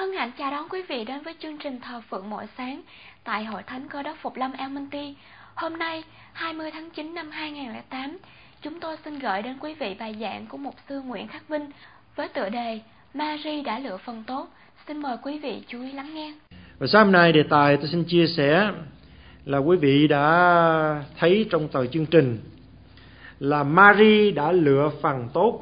Hân hạnh chào đón quý vị đến với chương trình thờ phượng mỗi sáng tại Hội Thánh Cơ Đốc Phục Lâm El Monte. Hôm nay, 20 tháng 9 năm 2008, chúng tôi xin gửi đến quý vị bài giảng của mục sư Nguyễn Khắc Vinh với tựa đề Mary đã lựa phần tốt. Xin mời quý vị chú ý lắng nghe. Và sáng hôm nay đề tài tôi xin chia sẻ là quý vị đã thấy trong tờ chương trình là Mary đã lựa phần tốt.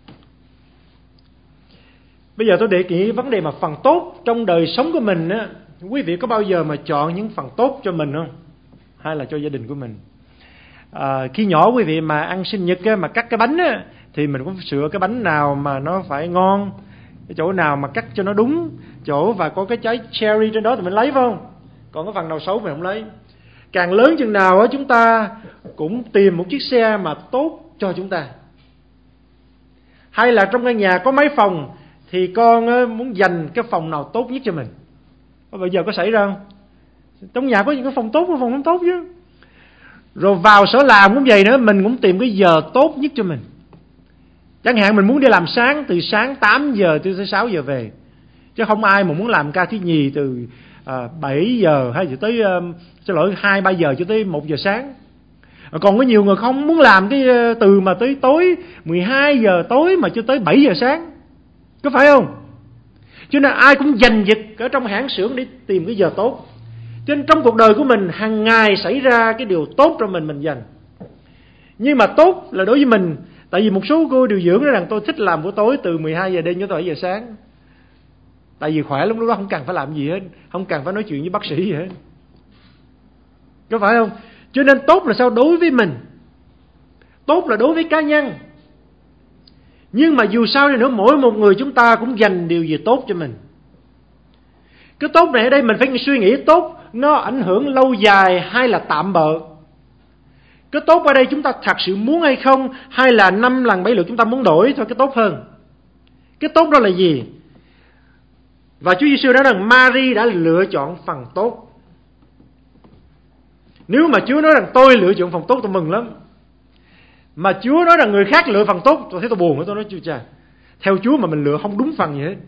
Bây giờ tôi để ý vấn đề mà phần tốt trong đời sống của mình á, quý vị có bao giờ mà chọn những phần tốt cho mình không? Hay là cho gia đình của mình? Khi nhỏ quý vị mà ăn sinh nhật á, mà cắt cái bánh á, thì mình cũng sửa cái bánh nào mà nó phải ngon, cái chỗ nào mà cắt cho nó đúng chỗ và có cái trái cherry trên đó thì mình lấy, phải không? Còn cái phần nào xấu mình không lấy. Càng lớn chừng nào á, chúng ta cũng tìm một chiếc xe mà tốt cho chúng ta. Hay là trong căn nhà có mấy phòng thì con muốn dành cái phòng nào tốt nhất cho mình. Bây giờ có xảy ra không? Trong nhà có những cái phòng tốt và phòng không tốt chứ. Rồi vào sở làm cũng vậy nữa, mình cũng tìm cái giờ tốt nhất cho mình. Chẳng hạn mình muốn đi làm sáng, từ sáng 8 giờ tới 6 giờ về. Chứ không ai mà muốn làm ca thứ nhì từ 7 giờ hay tới 2-3 giờ cho tới 1 giờ sáng. Còn có nhiều người không muốn làm cái từ mà tới tối 12 giờ tối mà cho tới 7 giờ sáng. Có phải không? Cho nên ai cũng giành giật ở trong hãng xưởng để tìm cái giờ tốt. Cho nên trong cuộc đời của mình hàng ngày xảy ra cái điều tốt cho mình dành. Nhưng mà tốt là đối với mình, tại vì một số cô điều dưỡng nói rằng tôi thích làm buổi tối từ 12 giờ đêm cho tới 7 giờ sáng. Tại vì khỏe lúc đó không cần phải làm gì hết, không cần phải nói chuyện với bác sĩ gì hết. Có phải không? Cho nên tốt là sao? Đối với mình. Tốt là đối với cá nhân. Nhưng mà dù sao đi nữa, mỗi một người chúng ta cũng dành điều gì tốt cho mình. Cái tốt này ở đây mình phải suy nghĩ tốt nó ảnh hưởng lâu dài hay là tạm bợ. Cái tốt ở đây chúng ta thật sự muốn hay không, hay là 5 lần 7 lượt chúng ta muốn đổi thôi cái tốt hơn. Cái tốt đó là gì? Và Chúa Giêsu nói rằng Mary đã lựa chọn phần tốt. Nếu mà Chúa nói rằng tôi lựa chọn phần tốt tôi mừng lắm. Mà Chúa nói rằng người khác lựa phần tốt, tôi thấy tôi buồn, tôi nói chú cha, theo Chúa mà mình lựa không đúng phần gì hết.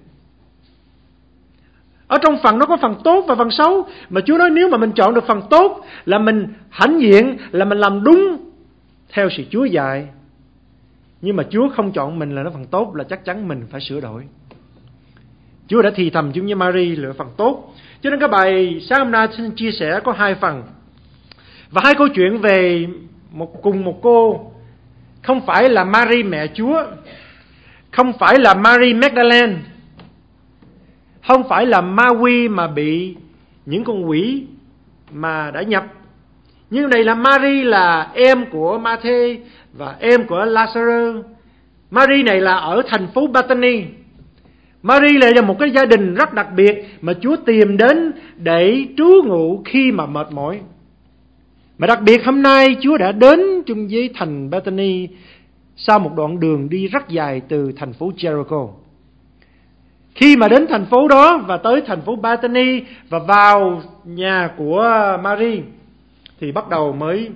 Ở trong phần nó có phần tốt và phần xấu. Mà Chúa nói nếu mà mình chọn được phần tốt là mình hãnh diện, là mình làm đúng theo sự Chúa dạy. Nhưng mà Chúa không chọn mình là nó phần tốt, là chắc chắn mình phải sửa đổi. Chúa đã thì thầm chung với Mary lựa phần tốt. Cho nên cái bài sáng hôm nay xin chia sẻ có 2 phần. Và 2 câu chuyện về cùng một cô. Không phải là Mary mẹ Chúa, không phải là Mary Magdalene, không phải là Ma Quy mà bị những con quỷ mà đã nhập. Nhưng đây là Mary, là em của Ma-thê và em của Lazarus. Mary này là ở thành phố Bethany. Mary là một cái gia đình rất đặc biệt mà Chúa tìm đến để trú ngụ khi mà mệt mỏi. Mà đặc biệt hôm nay Chúa đã đến chung với thành Bethany sau một đoạn đường đi rất dài từ thành phố Jericho. Khi mà đến thành phố đó và tới thành phố Bethany và vào nhà của Mary thì bắt đầu mới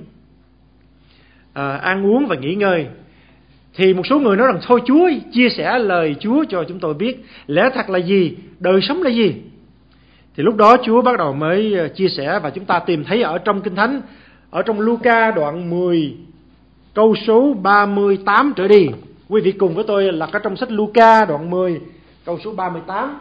ăn uống và nghỉ ngơi. Thì một số người nói rằng thôi Chúa chia sẻ lời Chúa cho chúng tôi biết lẽ thật là gì, đời sống là gì. Thì lúc đó Chúa bắt đầu mới chia sẻ và chúng ta tìm thấy ở trong Kinh Thánh, ở trong Luca đoạn 10 câu số 38 trở đi. Quý vị cùng với tôi là ở trong sách Luca đoạn 10 câu số 38.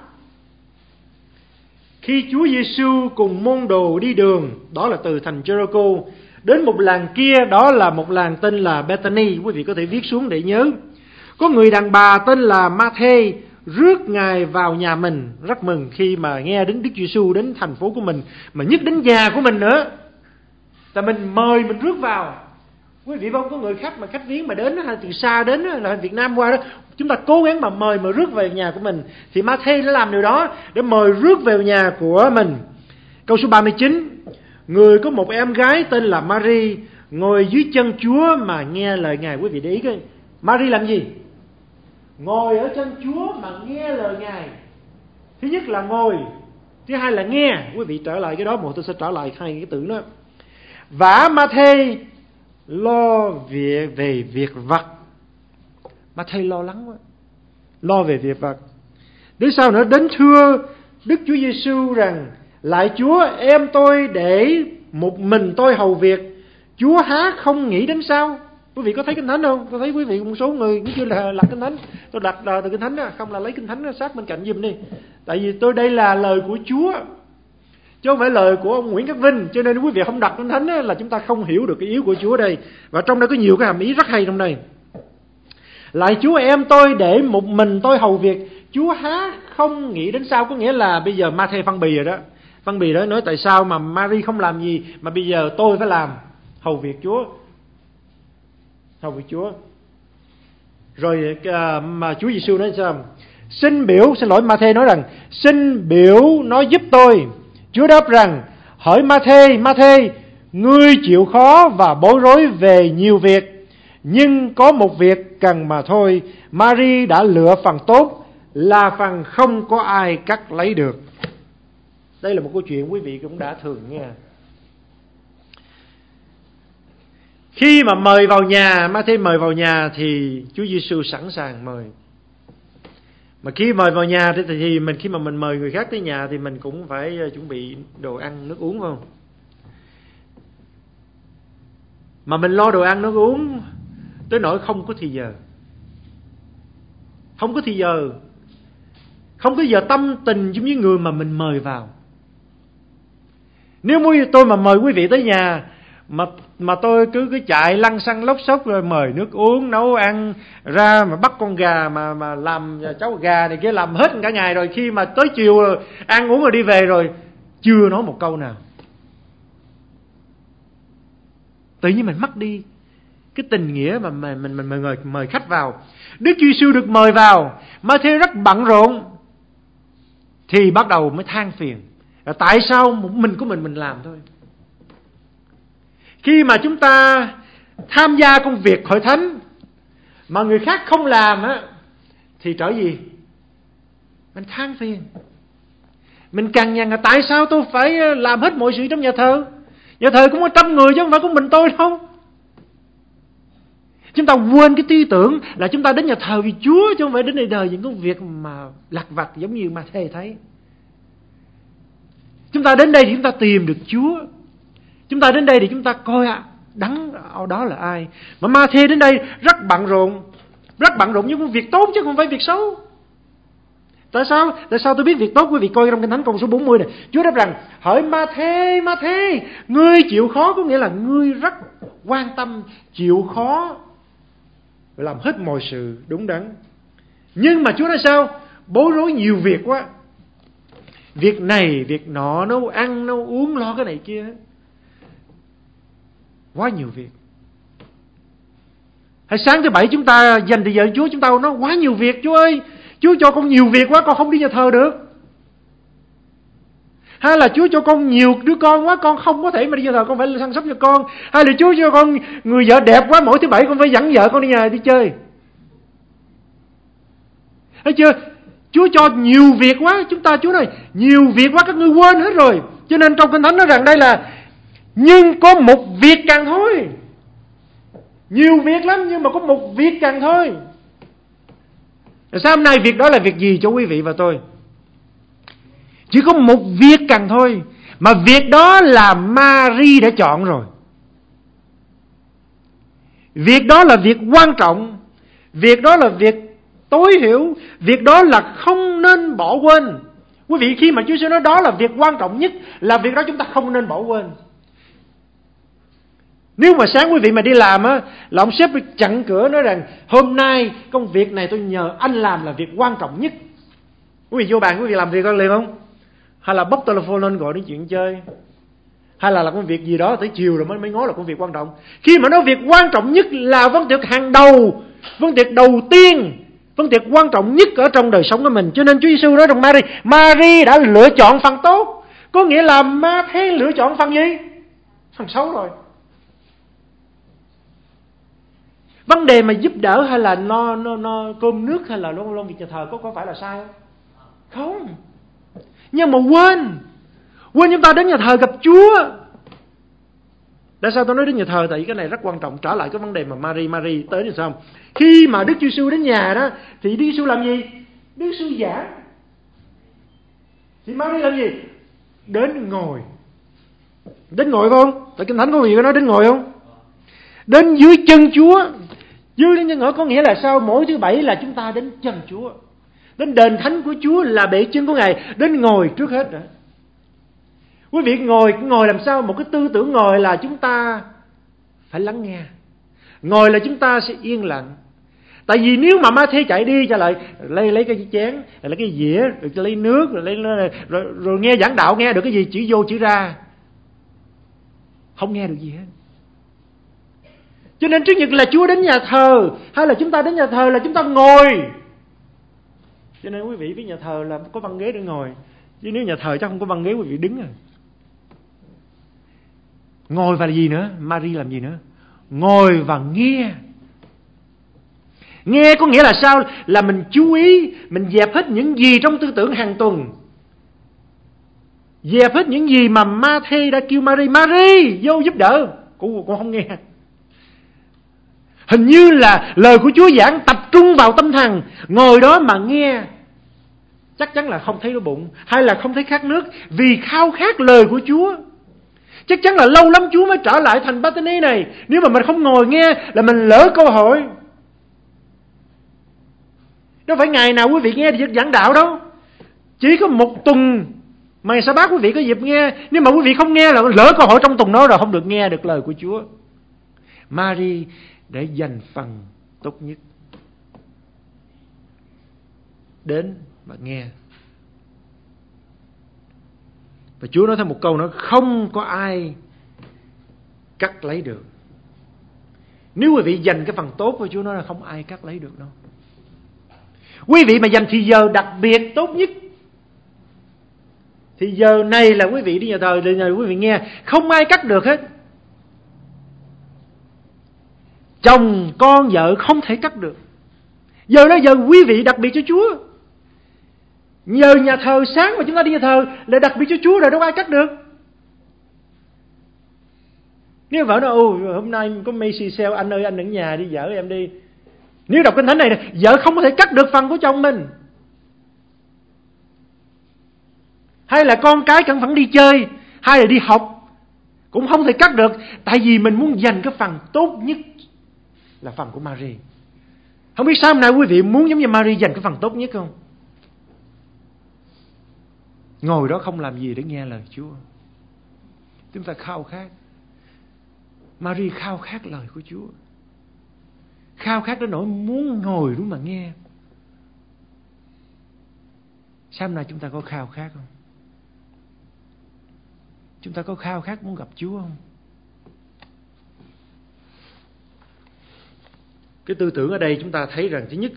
Khi Chúa Giêsu cùng môn đồ đi đường, đó là từ thành Jericho đến một làng kia, đó là một làng tên là Bethany. Quý vị có thể viết xuống để nhớ. Có người đàn bà tên là Ma-thê rước Ngài vào nhà mình, rất mừng khi mà nghe đến Đức Giêsu đến thành phố của mình, mà nhất đến nhà của mình nữa. Tại mình mời mình rước vào. Quý vị không có người khác mà khách viếng mà đến hay từ xa đến là Việt Nam qua đó, chúng ta cố gắng mà mời mà rước về nhà của mình. Thì Ma-thê đã làm điều đó để mời rước về nhà của mình. Câu số 39. Người có một em gái tên là Mary ngồi dưới chân Chúa mà nghe lời Ngài. Quý vị để ý cái Mary làm gì? Ngồi ở chân Chúa mà nghe lời Ngài. Thứ nhất là ngồi, thứ hai là nghe. Quý vị trở lại cái đó, một tôi sẽ trở lại 2 cái từ đó. Và Ma-thê lo về việc vặt. Ma-thê lo lắng quá, lo về việc vặt. Đến sau nữa đến thưa Đức Chúa Giêsu rằng: Lạy Chúa, em tôi để một mình tôi hầu việc, Chúa há không nghĩ đến sao? Quý vị có thấy Kinh Thánh không? Tôi thấy quý vị một số người cũng chưa là lật Kinh Thánh. Tôi đặt từ Kinh Thánh đó, không là lấy Kinh Thánh sát bên cạnh giùm đi. Tại vì đây là lời của Chúa, chứ không phải lời của ông Nguyễn Khắc Vinh. Cho nên quý vị không đặt Kinh Thánh là chúng ta không hiểu được cái ý của Chúa đây. Và trong đó có nhiều cái hàm ý rất hay trong đây. Lạy Chúa, em tôi để một mình tôi hầu việc, Chúa há không nghĩ đến sao? Có nghĩa là bây giờ Ma-thê phân bì rồi đó. Phân bì đó nói tại sao mà Mary không làm gì mà bây giờ tôi phải làm, hầu việc Chúa. Hầu việc Chúa. Rồi mà Chúa Giêsu nói sao? Xin Ma-thê nói rằng: Xin biểu nó giúp tôi. Chúa đáp rằng: Hỡi Ma-thê, ngươi chịu khó và bối rối về nhiều việc, nhưng có một việc cần mà thôi. Mary đã lựa phần tốt, là phần không có ai cắt lấy được. Đây là một câu chuyện quý vị cũng đã thường nghe. Khi mà mời vào nhà, Ma-thê mời vào nhà thì Chúa Giêsu sẵn sàng mời. Mà khi mời vào nhà thì khi mà mình mời người khác tới nhà thì mình cũng phải chuẩn bị đồ ăn, nước uống, phải không? Mà mình lo đồ ăn, nước uống tới nỗi không có thì giờ. Không có thì giờ. Không có giờ tâm tình giống như người mà mình mời vào. Nếu tôi mà mời quý vị tới nhà mà tôi cứ chạy lăn xăng lóc xốc rồi mời nước uống, nấu ăn, ra mà bắt con gà mà làm cháu gà này kia làm hết cả ngày rồi, khi mà tới chiều rồi, ăn uống rồi đi về rồi chưa nói một câu nào, tự nhiên mình mất đi cái tình nghĩa mà mình mời khách vào. Đức Chúa Giêsu được mời vào, Ma-thê rất bận rộn thì bắt đầu mới than phiền là tại sao một mình của mình làm thôi. Khi mà chúng ta tham gia công việc hội thánh mà người khác không làm á, thì trở gì? Mình than phiền, mình cằn nhằn là tại sao tôi phải làm hết mọi sự trong nhà thờ. Nhà thờ cũng có 100 người chứ không phải có mình tôi đâu. Chúng ta quên cái tư tưởng là chúng ta đến nhà thờ vì Chúa, chứ không phải đến đây đời những công việc mà lặt vặt giống như Ma-thê thấy. Chúng ta đến đây thì chúng ta tìm được Chúa. Chúng ta đến đây thì chúng ta coi đấng đó là ai. Mà Ma-thê đến đây rất bận rộn những công việc tốt chứ không phải việc xấu. Tại sao tôi biết việc tốt? Quý vị coi trong Kinh Thánh câu số 40 này, Chúa đáp rằng: Hỡi Ma-thê, ngươi chịu khó, có nghĩa là ngươi rất quan tâm, chịu khó, làm hết mọi sự đúng đắn. Nhưng mà Chúa nói sao? Bối rối nhiều việc quá. Việc này, việc nọ, nấu ăn, nấu uống, lo cái này kia. Quá nhiều việc. Hay sáng thứ Bảy chúng ta dành thời giờ Chúa, chúng ta nói quá nhiều việc. Chúa ơi, Chúa cho con nhiều việc quá, con không đi nhà thờ được. Hay là Chúa cho con nhiều đứa con quá, con không có thể mà đi nhà thờ, con phải săn sóc cho con. Hay là Chúa cho con người vợ đẹp quá, mỗi thứ Bảy con phải dẫn vợ con đi nhà đi chơi. Thấy chưa? Chúa cho nhiều việc quá, Chúa nói nhiều việc quá các ngươi quên hết rồi. Cho nên trong Kinh Thánh nói rằng đây là nhưng có một việc cần thôi. Nhiều việc lắm nhưng mà có một việc cần thôi. Sao hôm nay việc đó là việc gì cho quý vị và tôi? Chỉ có một việc cần thôi. Mà việc đó là Mary đã chọn rồi. Việc đó là việc quan trọng. Việc đó là việc tối hiểu. Việc đó là không nên bỏ quên. Quý vị, khi mà Chúa sẽ nói đó là việc quan trọng nhất, là việc đó chúng ta không nên bỏ quên. Nếu mà sáng quý vị mà đi làm á, là ông sếp chặn cửa nói rằng hôm nay công việc này tôi nhờ anh làm là việc quan trọng nhất. Quý vị vô bàn quý vị làm việc con liền không? Hay là bốc telephone lên gọi nói chuyện chơi? Hay là làm công việc gì đó tới chiều rồi mới ngó là công việc quan trọng? Khi mà nói việc quan trọng nhất là vấn đề hàng đầu, vấn đề đầu tiên, vấn đề quan trọng nhất ở trong đời sống của mình. Cho nên Chúa Giêsu nói rằng Mary đã lựa chọn phần tốt. Có nghĩa là Ma-thê lựa chọn phần gì? Phần xấu rồi. Vấn đề mà giúp đỡ hay là no cơm nước hay là lo việc nhà thờ có phải là sai không? Không. Nhưng mà quên chúng ta đến nhà thờ gặp Chúa. Tại sao tôi nói đến nhà thờ? Tại vì cái này rất quan trọng. Trở lại cái vấn đề mà Mary tới thì sao? Khi mà Đức Giêsu đến nhà đó thì Đức Giêsu làm gì? Đức Giêsu giảng. Thì Mary làm gì? Đến ngồi. Đến ngồi không? Tại Kinh Thánh có gì có nói đến ngồi không? Đến dưới chân Chúa. Dưới đến chân ngồi có nghĩa là sao? Mỗi thứ Bảy là chúng ta đến chân Chúa. Đến đền thánh của Chúa là bệ chân của Ngài. Đến ngồi trước hết rồi. Quý vị ngồi làm sao? Một cái tư tưởng ngồi là chúng ta phải lắng nghe. Ngồi là chúng ta sẽ yên lặng. Tại vì nếu mà Ma-thê chạy đi cho lại lấy cái chén, lấy cái dĩa, rồi lấy nước, rồi nghe giảng đạo, nghe được cái gì chỉ vô chỉ ra, không nghe được gì hết. Cho nên trước nhất là Chúa đến nhà thờ, hay là chúng ta đến nhà thờ là chúng ta ngồi. Cho nên quý vị với nhà thờ là có băng ghế để ngồi, chứ nếu nhà thờ chắc không có băng ghế, quý vị đứng rồi. Ngồi và là gì nữa? Mary làm gì nữa? Ngồi và nghe. Nghe có nghĩa là sao? Là mình chú ý, mình dẹp hết những gì trong tư tưởng hàng tuần. Dẹp hết những gì mà Ma-thê đã kêu Mary, Mary vô giúp đỡ. Cũng không nghe. Hình như là lời của Chúa giảng tập trung vào tâm thần, ngồi đó mà nghe. Chắc chắn là không thấy đói bụng, hay là không thấy khát nước, vì khao khát lời của Chúa. Chắc chắn là lâu lắm Chúa mới trở lại thành Bethany này. Nếu mà mình không ngồi nghe là mình lỡ cơ hội. Đâu phải ngày nào quý vị nghe thì giảng đạo đâu. Chỉ có một tuần mà ngày Sa-bát quý vị có dịp nghe. Nếu mà quý vị không nghe là lỡ cơ hội trong tuần đó rồi, không được nghe được lời của Chúa. Mary để dành phần tốt nhất. Đến và nghe. Và Chúa nói thêm một câu nữa, không có ai cắt lấy được. Nếu quý vị dành cái phần tốt của Chúa nói là không ai cắt lấy được đâu. Quý vị mà dành thì giờ đặc biệt tốt nhất, thì giờ này là quý vị đi nhà thờ, thì giờ quý vị nghe, không ai cắt được hết. Chồng, con, vợ không thể cắt được. Giờ đó giờ quý vị đặc biệt cho Chúa. Nhờ nhà thờ sáng mà chúng ta đi nhà thờ là đặc biệt cho Chúa rồi, đâu ai cắt được. Nếu vợ nói hôm nay có Macy sale, anh ơi anh ở nhà đi, vợ em đi. Nếu đọc Kinh Thánh này, vợ không có thể cắt được phần của chồng mình. Hay là con cái cần phải đi chơi, hay là đi học, cũng không thể cắt được. Tại vì mình muốn dành cái phần tốt nhất là phần của Mary. Không biết sao hôm nay quý vị muốn giống như Mary dành cái phần tốt nhất không? Ngồi đó không làm gì để nghe lời Chúa. Chúng ta khao khát. Mary khao khát lời của Chúa. Khao khát đến nỗi muốn ngồi đúng mà nghe. Sao hôm nay chúng ta có khao khát không? Chúng ta có khao khát muốn gặp Chúa không? Cái tư tưởng ở đây chúng ta thấy rằng thứ nhất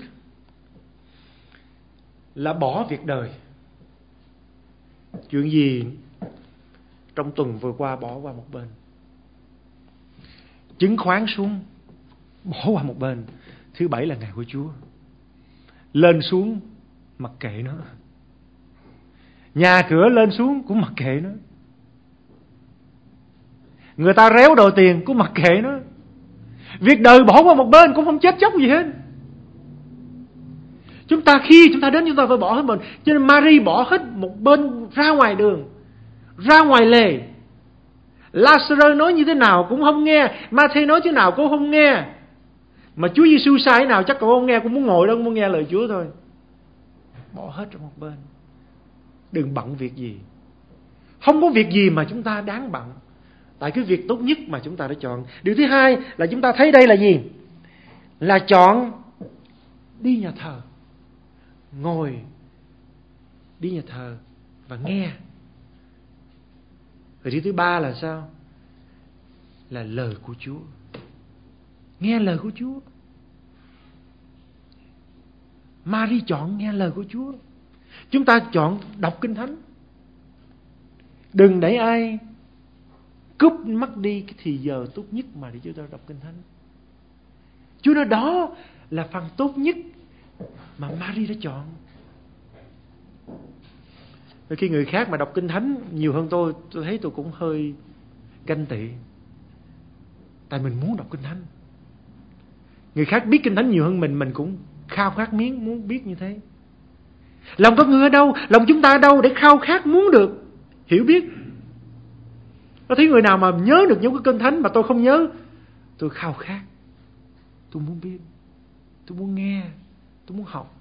là bỏ việc đời. Chuyện gì trong tuần vừa qua bỏ qua một bên. Chứng khoán xuống bỏ qua một bên. Thứ Bảy là ngày của Chúa. Lên xuống mặc kệ nó. Nhà cửa lên xuống cũng mặc kệ nó. Người ta réo đòi tiền cũng mặc kệ nó. Việc đời bỏ qua một bên cũng không chết chóc gì hết. Khi chúng ta đến chúng ta phải bỏ hết mình. Cho nên Mary bỏ hết một bên, ra ngoài đường, ra ngoài lề. Lazarus nói như thế nào cũng không nghe, Ma-thê nói thế nào cũng không nghe. Mà Chúa Giêsu sai thế nào chắc cậu không nghe, cũng muốn ngồi đó, cũng muốn nghe lời Chúa thôi. Bỏ hết trong một bên. Đừng bận việc gì. Không có việc gì mà chúng ta đáng bận. Tại cái việc tốt nhất mà chúng ta đã chọn. Điều thứ hai là chúng ta thấy đây là gì? Là chọn đi nhà thờ. Ngồi đi nhà thờ và nghe. Rồi điều thứ ba là sao? Là lời của Chúa. Nghe lời của Chúa. Mary chọn nghe lời của Chúa. Chúng ta chọn đọc Kinh Thánh. Đừng để ai cướp mất đi cái thì giờ tốt nhất mà để chúng ta đọc Kinh Thánh. Chúa nói đó là phần tốt nhất mà Mary đã chọn. Rồi khi người khác mà đọc Kinh Thánh nhiều hơn tôi thấy tôi cũng hơi ganh tị. Tại mình muốn đọc Kinh Thánh. Người khác biết Kinh Thánh nhiều hơn mình cũng khao khát muốn biết như thế. Lòng con người ở đâu? Lòng chúng ta ở đâu để khao khát muốn được hiểu biết? Có thấy người nào mà nhớ được những cái kinh thánh mà tôi không nhớ? Tôi khao khát, tôi muốn biết, tôi muốn nghe, tôi muốn học.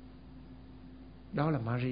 Đó là Mary.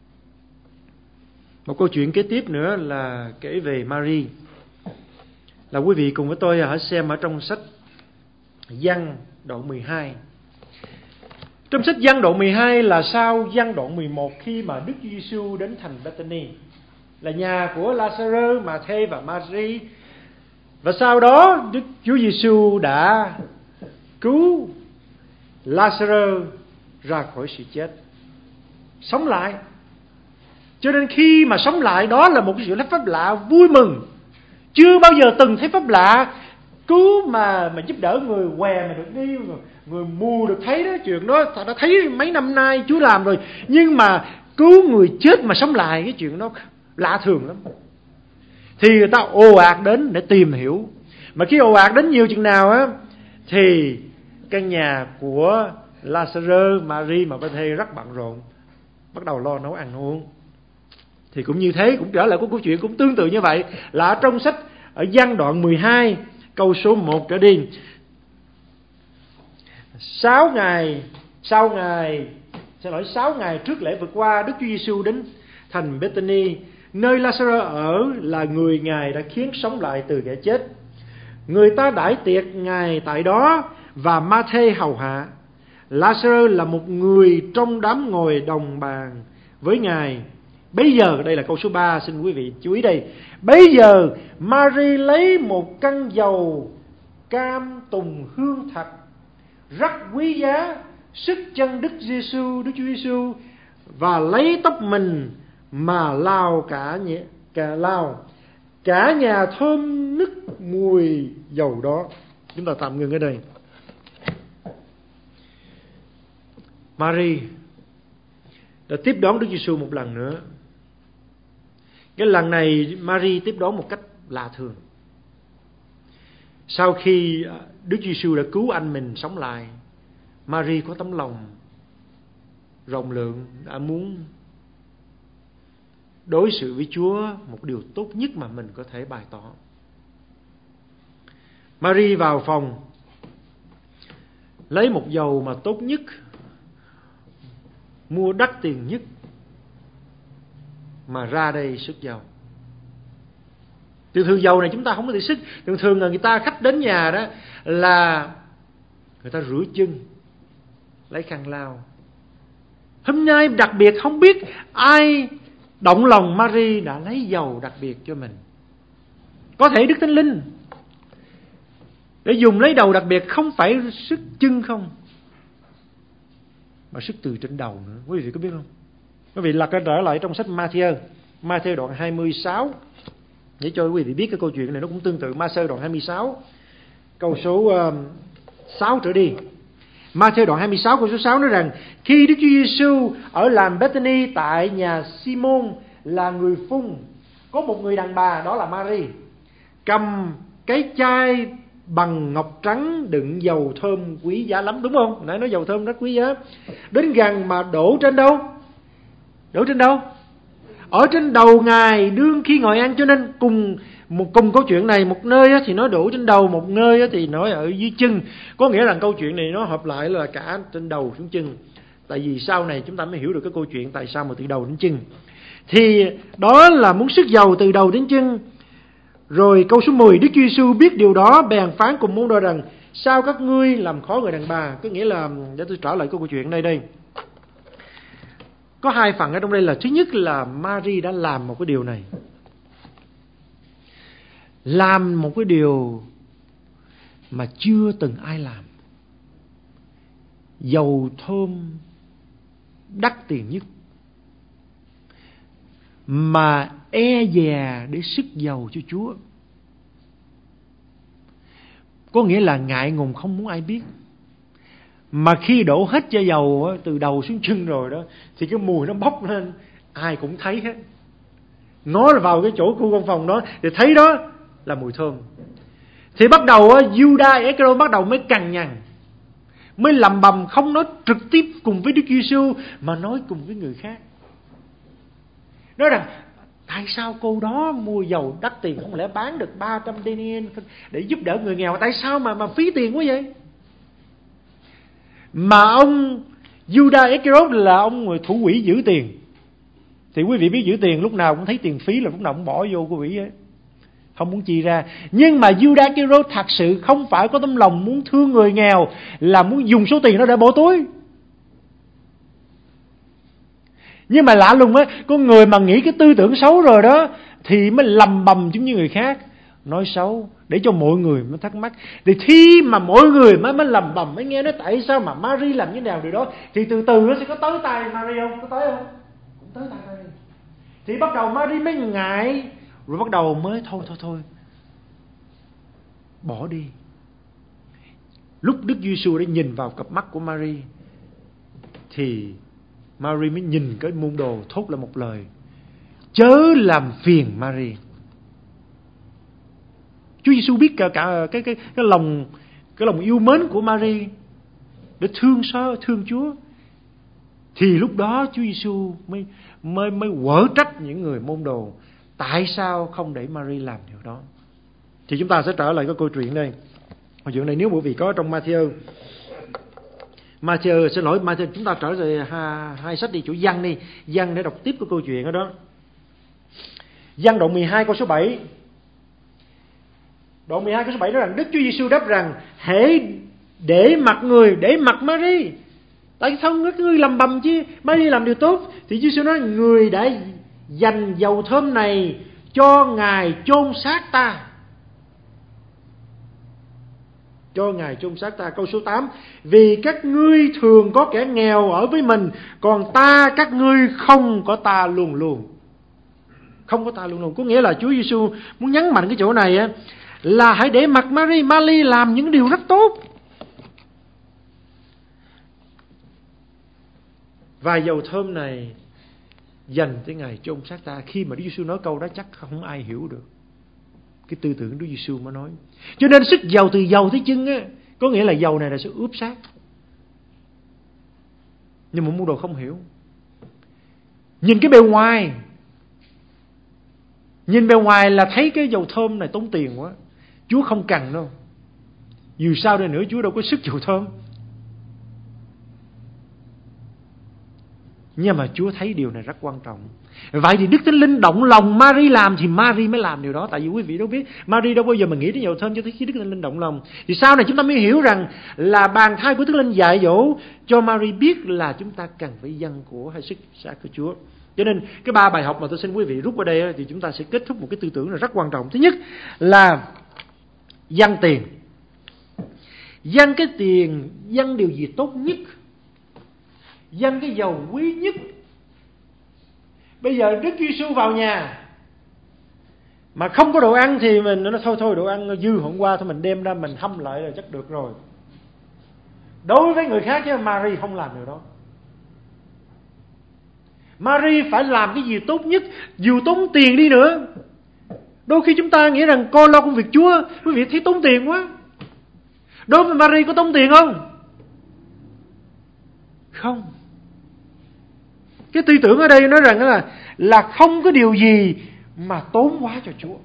Một câu chuyện kế tiếp nữa là kể về Mary, là quý vị cùng với tôi hãy xem ở trong sách Giăng đoạn 12. Trong sách Giăng đoạn 12 là sau Giăng đoạn 11, khi mà Đức Chúa Giêsu đến thành Bethany, là nhà của Lazarus, Ma-thê và Mary. Và sau đó Đức Chúa Giêsu đã cứu Lazarus ra khỏi sự chết, sống lại. Cho nên khi mà sống lại, đó là một cái sự phép lạ vui mừng. Chưa bao giờ từng thấy phép lạ cứu mà giúp đỡ người què mà được đi, người mù được thấy đó. Chuyện đó ta đã thấy mấy năm nay Chúa làm rồi, nhưng mà cứu người chết mà sống lại, cái chuyện đó lạ thường lắm. Thì người ta ồ ạt đến để tìm hiểu. Mà khi ồ ạt đến nhiều chừng nào á, thì căn nhà của Lazarus, Mary mà bên thê rất bận rộn, bắt đầu lo nấu ăn uống. Thì cũng như thế, cũng trở lại của câu chuyện cũng tương tự như vậy, là ở trong sách ở Giăng đoạn 12 câu số 1 trở đi. 6 ngày trước lễ vượt qua, Đức Chúa Giêsu đến thành Bethany, nơi Lazarus ở, là người Ngài đã khiến sống lại từ kẻ chết. Người ta đãi tiệc Ngài tại đó và Ma-thê hầu hạ. Lazarus là một người trong đám ngồi đồng bàn với Ngài. Bây giờ, đây là câu số 3, xin quý vị chú ý đây. Bây giờ Mary lấy một căn dầu cam tùng hương thật rất quý giá, sức chân Đức Chúa Giêsu, và lấy tóc mình mà lau cả nhà thơm nức mùi dầu đó. Chúng ta tạm ngừng ở đây. Mary đã tiếp đón Đức Giêsu một lần nữa. Cái lần này Mary tiếp đón một cách lạ thường. Sau khi Đức Giêsu đã cứu anh mình sống lại, Mary có tấm lòng rộng lượng, đã muốn đối xử với Chúa một điều tốt nhất mà mình có thể bày tỏ. Mary vào phòng, lấy một dầu mà tốt nhất, mua đắt tiền nhất, mà ra đây sức dầu. Thường dầu này chúng ta không có thể sức. Thường là người ta khách đến nhà đó là người ta rửa chân, lấy khăn lau. Hôm nay đặc biệt không biết ai động lòng Mary đã lấy dầu đặc biệt cho mình. Có thể Đức Thánh Linh để dùng lấy dầu đặc biệt, không phải sức chân không, mà sức từ trên đầu nữa. Quý vị có biết không? Quý vị lật trở lại trong sách Ma-thê đoạn 26 để cho quý vị biết cái câu chuyện này nó cũng tương tự. Ma-thê đoạn 26 câu số 6 trở đi. Ma-thê đoạn 26 câu số 6 nói rằng: khi Đức Chúa Giêsu ở làng Bethany tại nhà Simon là người phun, có một người đàn bà, đó là Mary, cầm cái chai bằng ngọc trắng đựng dầu thơm quý giá lắm, đúng không? Nãy nói dầu thơm rất quý giá. Đến gần mà đổ trên đâu? Đổ trên đâu? Ở trên đầu Ngài đương khi ngồi ăn. Cho nên cùng câu chuyện này, một nơi thì nói đổ trên đầu, một nơi thì nói ở dưới chân. Có nghĩa là câu chuyện này nó hợp lại là cả trên đầu xuống chân. Tại vì sau này chúng ta mới hiểu được cái câu chuyện tại sao mà từ đầu đến chân. Thì đó là muốn sức dầu từ đầu đến chân. Rồi câu số 10, Đức Chúa Giêsu biết điều đó bèn phán cùng môn đồ rằng: sao các ngươi làm khó người đàn bà? Có nghĩa là, để tôi trở lại câu chuyện đây. Có hai phần ở trong đây. Là thứ nhất là Mary đã làm một cái điều này, làm một cái điều mà chưa từng ai làm. Dầu thơm đắt tiền nhất mà e dè để sức dầu cho Chúa. Có nghĩa là ngại ngùng không muốn ai biết. Mà khi đổ hết chai dầu từ đầu xuống chân rồi đó, thì cái mùi nó bốc lên, ai cũng thấy hết. Ngó vào cái chỗ khu văn phòng đó thì thấy đó là mùi thơm. Thì bắt đầu Judas Iscariot bắt đầu mới cằn nhằn, mới lầm bầm không nói trực tiếp cùng với Đức Giêsu mà nói cùng với người khác. Nói rằng tại sao cô đó mua dầu đắt tiền không lẽ bán được 300 denarii để giúp đỡ người nghèo, tại sao mà phí tiền quá vậy? Mà ông Judas Iscariot là ông người thủ quỹ giữ tiền. Thì quý vị biết giữ tiền lúc nào cũng thấy tiền phí là lúc nào cũng bỏ vô quý vị ấy, không muốn chi ra. Nhưng mà Judas Iscariot thật sự không phải có tấm lòng muốn thương người nghèo, là muốn dùng số tiền đó để bỏ túi. Nhưng mà lạ lùng á, con người mà nghĩ cái tư tưởng xấu rồi đó thì mới lầm bầm giống như người khác, nói xấu để cho mọi người mới thắc mắc. Thì khi mà mọi người mới lầm bầm, mới nghe nói tại sao mà Mary làm như nào điều đó, thì từ từ nó sẽ có tới tay Mary không? Có tới không? Cũng tới tay Mary. Thì bắt đầu Mary mới ngại, rồi bắt đầu mới thôi bỏ đi. Lúc Đức Giêsu đã nhìn vào cặp mắt của Mary thì Mary mới nhìn cái môn đồ thốt lại một lời: chớ làm phiền Mary. Chúa Giêsu biết cả cái lòng yêu mến của Mary để thương Chúa. Thì lúc đó Chúa Giêsu mới quở trách những người môn đồ tại sao không để Mary làm điều đó. Thì chúng ta sẽ trở lại cái câu chuyện đây. Câu chuyện này nếu quý vị có trong Matthew, chúng ta trở về hai sách đi, chỗ Giăng đi, Giăng để đọc tiếp cái câu chuyện đó. Giăng đoạn 12 câu số 7. Đoạn 12 câu số 7 nói rằng Đức Chúa Giêsu đáp rằng: hễ để mặc Mary. Tại sao các ngươi lầm bầm chứ? Mary làm điều tốt. Thì Chúa Giêsu nói: người đã dành dầu thơm này cho Ngài chôn xác ta. Cho Ngài chôn xác ta. Câu số 8: vì các ngươi thường có kẻ nghèo ở với mình, còn các ngươi không có ta luôn luôn. Không có ta luôn luôn. Có nghĩa là Chúa Giêsu muốn nhấn mạnh cái chỗ này á, là hãy để mặc Mary. Mary làm những điều rất tốt. Và dầu thơm này dành tới Ngài chôn xác ta. Khi mà Đức Giêsu nói câu đó chắc không ai hiểu được cái tư tưởng Đức Giêsu mới nói. Cho nên sức dầu từ dầu tới chân á, có nghĩa là dầu này là sẽ ướp xác. Nhưng mà môn đồ không hiểu. Nhìn cái bề ngoài là thấy cái dầu thơm này tốn tiền quá, Chúa không cần đâu. Dù sao đây nữa Chúa đâu có sức dầu thơm. Nhưng mà Chúa thấy điều này rất quan trọng. Vậy thì Đức Thánh Linh động lòng Mary làm thì Mary mới làm điều đó. Tại vì quý vị đâu biết, Mary đâu bao giờ mà nghĩ đến dầu thơm cho tới khi Đức Thánh Linh động lòng. Thì sau này chúng ta mới hiểu rằng là bàn tay của Đức Thánh Linh dạy dỗ cho Mary biết là chúng ta cần phải dâng của hay sức xác của Chúa. Cho nên cái 3 bài học mà tôi xin quý vị rút ở đây thì chúng ta sẽ kết thúc một cái tư tưởng là rất quan trọng. Thứ nhất là dâng tiền. Dâng cái tiền, dâng điều gì tốt nhất, dâng cái dầu quý nhất. Bây giờ Đức Giêsu vào nhà mà không có đồ ăn thì mình nói thôi đồ ăn dư hôm qua thôi mình đem ra mình hâm lại là chắc được rồi. Đối với người khác chứ Mary không làm điều đó. Mary phải làm cái gì tốt nhất, dù tốn tiền đi nữa. Đôi khi chúng ta nghĩ rằng coi lo công việc Chúa, quý vị thấy tốn tiền quá. Đối với Mary có tốn tiền không? Không. Cái tư tưởng ở đây nói rằng là không có điều gì mà tốn quá cho Chúa.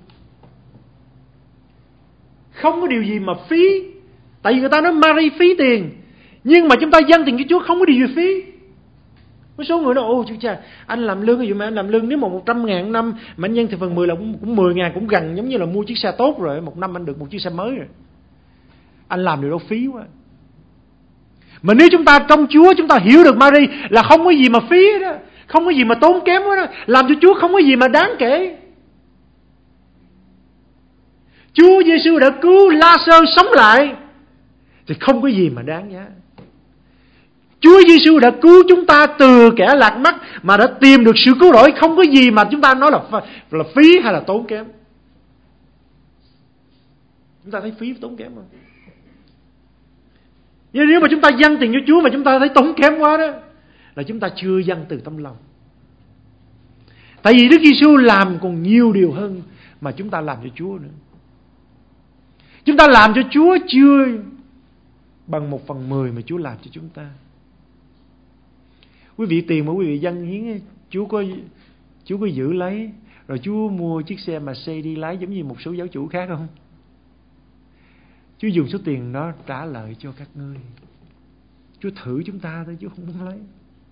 Không có điều gì mà phí. Tại vì người ta nói Mary phí tiền, nhưng mà chúng ta dâng tiền cho Chúa không có điều gì phí. Có số người nói ô chú cha, anh làm lương ví dụ mà anh làm lương nếu mà 100.000 năm mà anh nhân thì phần 10 là cũng 10.000, cũng gần giống như là mua chiếc xe tốt rồi, một năm anh được một chiếc xe mới rồi. Anh làm điều đó phí quá. Mà nếu chúng ta trong Chúa chúng ta hiểu được Mary là không có gì mà phí đó, không có gì mà tốn kém quá đó, làm cho Chúa không có gì mà đáng kể. Chúa Giêsu đã cứu La-sơ sống lại thì không có gì mà đáng giá. Chúa Giêsu đã cứu chúng ta từ kẻ lạc mất mà đã tìm được sự cứu rỗi, không có gì mà chúng ta nói là phí hay là tốn kém. Chúng ta thấy phí tốn kém không? Nhưng nếu mà chúng ta dâng tiền cho Chúa mà chúng ta thấy tốn kém quá đó, là chúng ta chưa dâng từ tâm lòng. Tại vì Đức Giêsu làm còn nhiều điều hơn mà chúng ta làm cho Chúa nữa. Chúng ta làm cho Chúa bằng 1/10 mà Chúa làm cho chúng ta. Quý vị, tiền mà quý vị dâng hiến, Chúa có giữ lấy, rồi Chúa mua chiếc xe Mercedes lái giống như một số giáo chủ khác không? Chúa dùng số tiền đó trả lợi cho các ngươi. Chúa thử chúng ta thôi, Chúa không muốn lấy.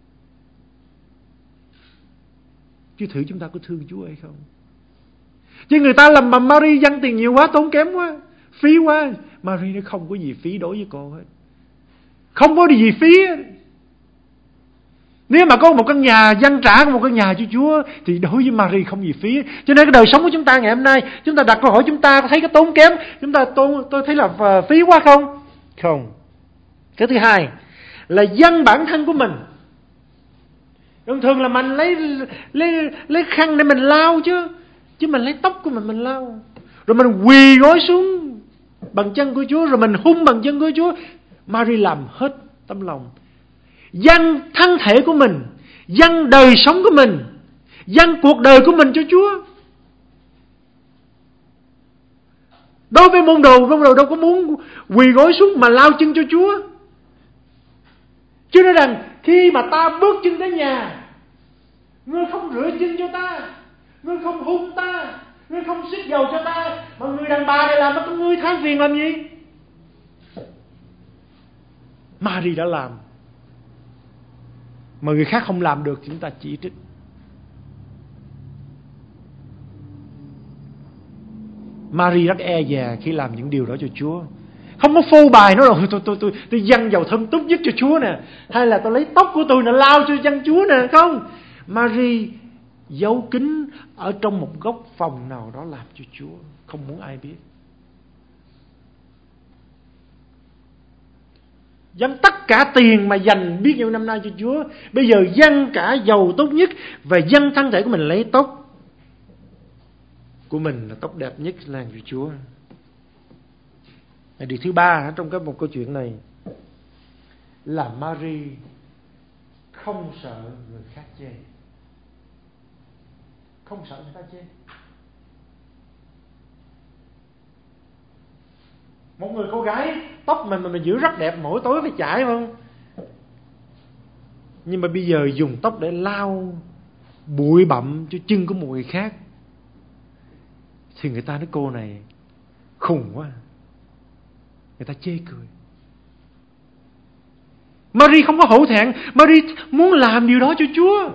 Chúa thử chúng ta có thương Chúa hay không. Chứ người ta làm mà Mary dâng tiền nhiều quá, tốn kém quá, phí quá. Mary nó không có gì phí đối với cô hết. Không có gì phí hết. Nếu mà có một căn nhà, dâng trả một căn nhà cho Chúa, thì đối với Mary không gì phí. Cho nên cái đời sống của chúng ta ngày hôm nay, chúng ta đặt câu hỏi, chúng ta thấy cái tốn kém, tôi thấy là phí quá không? Không. Cái thứ hai là dâng bản thân của mình. Thường là mình lấy khăn để mình lau chứ mình lấy tóc của mình lau. Rồi mình quỳ gối xuống bằng chân của Chúa, rồi mình hung bằng chân của Chúa. Mary làm hết tấm lòng. Dâng thân thể của mình, dâng đời sống của mình, dâng cuộc đời của mình cho Chúa. Đối với môn đồ đâu có muốn quỳ gối xuống mà lao chân cho Chúa. Chúa nói rằng khi mà ta bước chân tới nhà, ngươi không rửa chân cho ta, ngươi không hung ta, ngươi không xịt dầu cho ta, mà người đàn bà này làm, mà ngươi than phiền làm gì? Mary đã làm mà người khác không làm được, chúng ta chỉ trích. Mary rất e dè khi làm những điều đó cho Chúa. Không có phô bày nó rồi tôi dâng dầu thơm tốt nhất cho Chúa nè, hay là tôi lấy tóc của tôi là lao cho dâng Chúa nè. Không, Mary giấu kín ở trong một góc phòng nào đó làm cho Chúa, không muốn ai biết. Dâng tất cả tiền mà dành biết nhiêu năm nay cho Chúa, bây giờ dâng cả dầu tốt nhất và dâng thân thể của mình, lấy tóc của mình là tóc đẹp nhất làm cho Chúa. Điều thứ ba trong một câu chuyện này là Mary không sợ người khác chê. Không sợ người ta chê. Một người cô gái tóc mình giữ rất đẹp, mỗi tối phải chải không? Nhưng mà bây giờ dùng tóc để lau bụi bặm cho chân của một người khác, thì người ta nói cô này khùng quá, người ta chê cười. Mary không có hổ thẹn, Mary muốn làm điều đó cho Chúa.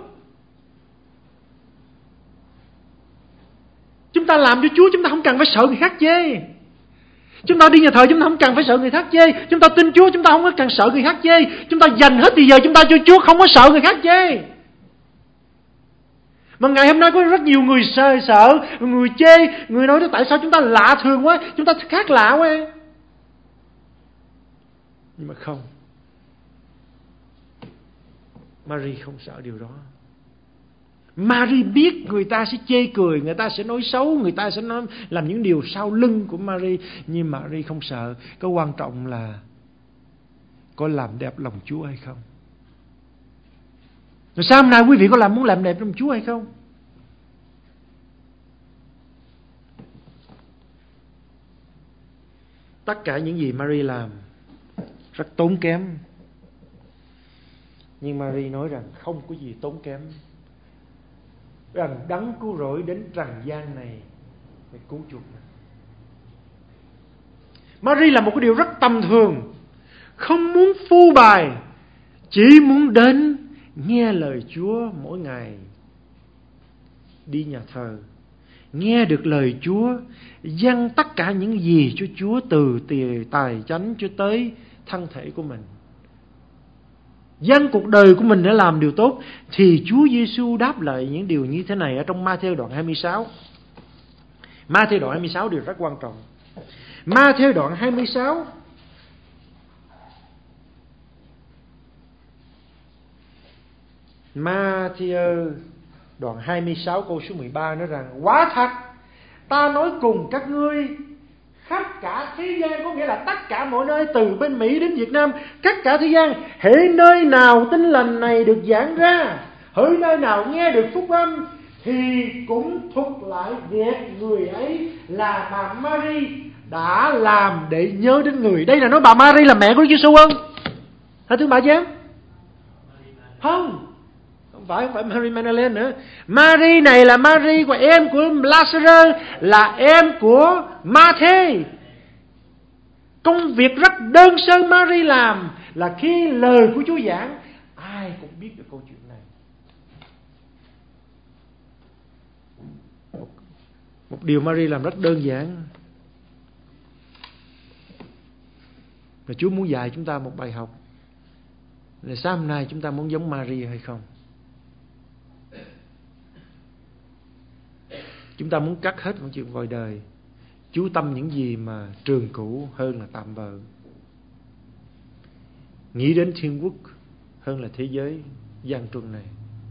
Chúng ta làm cho Chúa, chúng ta không cần phải sợ người khác chê. Chúng ta đi nhà thờ, chúng ta không cần phải sợ người khác chê. Chúng ta tin Chúa, chúng ta không có cần sợ người khác chê. Chúng ta dành hết thì giờ chúng ta cho Chúa, không có sợ người khác chê. Mà ngày hôm nay có rất nhiều người sợ, người chê, người nói tại sao chúng ta lạ thường quá, chúng ta khác lạ quá. Nhưng mà không, Mary không sợ điều đó. Mary biết người ta sẽ chê cười, người ta sẽ nói xấu, người ta sẽ làm những điều sau lưng của Mary. Nhưng Mary không sợ. Cái quan trọng là có làm đẹp lòng Chúa hay không. Rồi sao hôm nay quý vị có muốn làm đẹp lòng Chúa hay không? Tất cả những gì Mary làm rất tốn kém. Nhưng Mary nói rằng không có gì tốn kém, rằng đấng cứu rỗi đến trần gian này để cứu chuộc mình. Mary là một cái điều rất tầm thường, không muốn phô bày, chỉ muốn đến nghe lời Chúa mỗi ngày, đi nhà thờ, nghe được lời Chúa, dâng tất cả những gì cho Chúa, từ tài chánh cho tới thân thể của mình, dâng cuộc đời của mình để làm điều tốt. Thì Chúa Giêsu đáp lại những điều như thế này ở trong Ma-thê đoạn 26. Ma-thê đoạn 26 điều rất quan trọng. Ma-thê đoạn 26 Ma-thi-ơ đoạn 26 câu số 13 nói rằng: quả thật ta nói cùng các ngươi, khắp cả thế gian, có nghĩa là tất cả mọi nơi, từ bên Mỹ đến Việt Nam, tất cả thế gian, hễ nơi nào tin lành này được giảng ra, hễ nơi nào nghe được phúc âm, thì cũng thuật lại việc người ấy là bà Mary đã làm để nhớ đến người. Đây là nói bà Mary là mẹ của Đức Giêsu không? Hả thưa bà chị em? Không phải Mary Magdalene nữa. Mary này là Mary của em của Lazarus, là em của Ma-thê. Công việc rất đơn sơ Mary làm là khi lời của Chúa giảng, ai cũng biết được câu chuyện này. Một điều Mary làm rất đơn giản. Và Chúa muốn dạy chúng ta một bài học. Là sáng hôm nay chúng ta muốn giống Mary hay không? Chúng ta muốn cắt hết mọi chuyện vội đời, chú tâm những gì mà trường cũ hơn là tạm bợ, nghĩ đến thiên quốc hơn là thế giới gian truân này.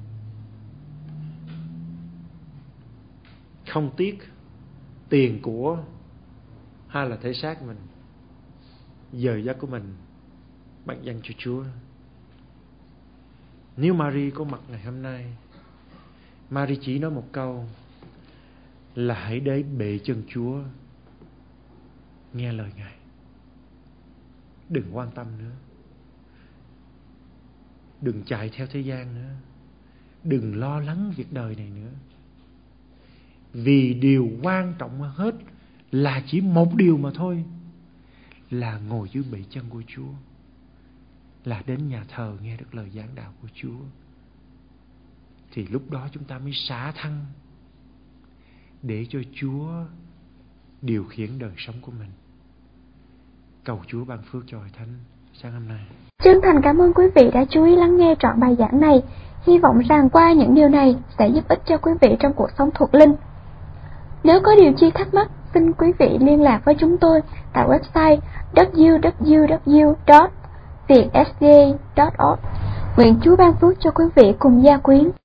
Không tiếc tiền của hay là thể xác mình, giờ giấc của mình bạn dành cho Chúa. Nếu Mary có mặt ngày hôm nay, Mary chỉ nói một câu là hãy để bệ chân Chúa, nghe lời Ngài, đừng quan tâm nữa, đừng chạy theo thế gian nữa, đừng lo lắng việc đời này nữa. Vì điều quan trọng hết là chỉ một điều mà thôi, là ngồi dưới bệ chân của Chúa, là đến nhà thờ nghe được lời giảng đạo của Chúa. Thì lúc đó chúng ta mới xả thân để cho Chúa điều khiển đời sống của mình. Cầu Chúa ban phước cho hội thánh sáng hôm nay. Chân thành cảm ơn quý vị đã chú ý lắng nghe trọn bài giảng này. Hy vọng rằng qua những điều này sẽ giúp ích cho quý vị trong cuộc sống thuộc linh. Nếu có điều chi thắc mắc, xin quý vị liên lạc với chúng tôi tại website www.vietsda.org. Nguyện Chúa ban phước cho quý vị cùng gia quyến.